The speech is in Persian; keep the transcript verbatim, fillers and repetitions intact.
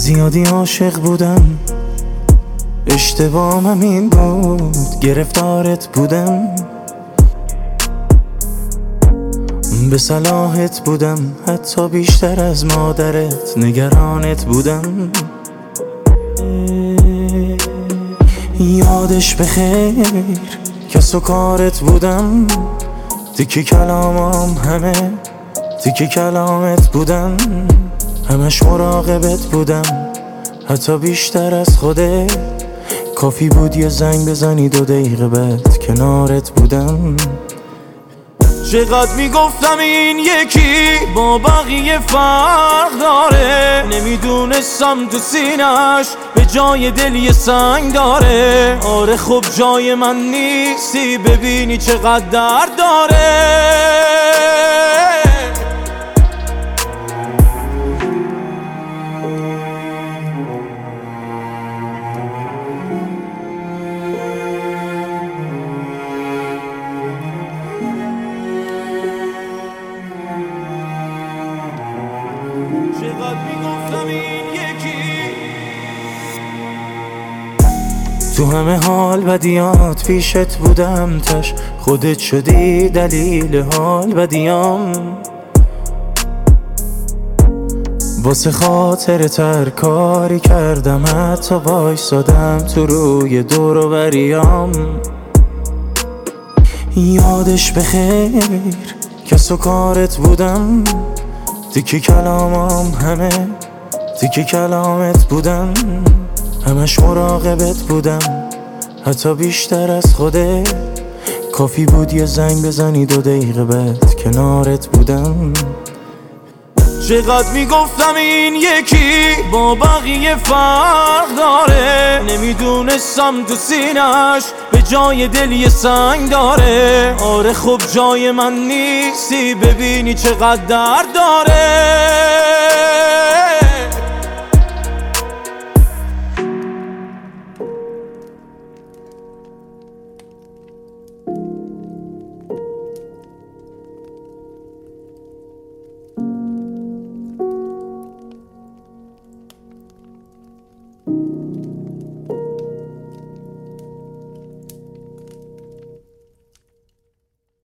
زیادی عاشق بودم، اشتباهم این بود، گرفتارت بودم، به صلاحت بودم، حتی بیشتر از مادرت نگرانت بودم. یادش بخیر کس و کارت بودم، تیکی کلامم همه تیکی کلامت بودم، همش مراقبت بودم، حتی بیشتر از خودت. کافی بود یه زنگ بزنی دو دقیقه بعد کنارت بودم. چقدر میگفتم این یکی با بقیه فرق داره، نمیدونستم تو سینش به جای دل یه سنگ داره. آره خب جای من نیستی، ببینی چقدر درد داره. چقدر میگفتم این یکی. تو همه حال بدیات پیشت بودم، تش خودت شدی دلیل حال بدیام. واسه خاطر تر کاری کردم، حتی وایسادم تو روی دور و بریام. یادش بخیر کس و کارت بودم، تیکی کلامم همه تیکی کلامت بودم، همش مراقبت بودم، حتی بیشتر از خودت. کافی بود یه زنگ بزنی دو دقیقه بعد کنارت بودم. چقدر میگفتم این یکی با بقیه فرق داره، نمیدونستم تو سینش به جای دل یه سنگ داره. آره خب جای من نیستی، ببینی چقدر درد داره.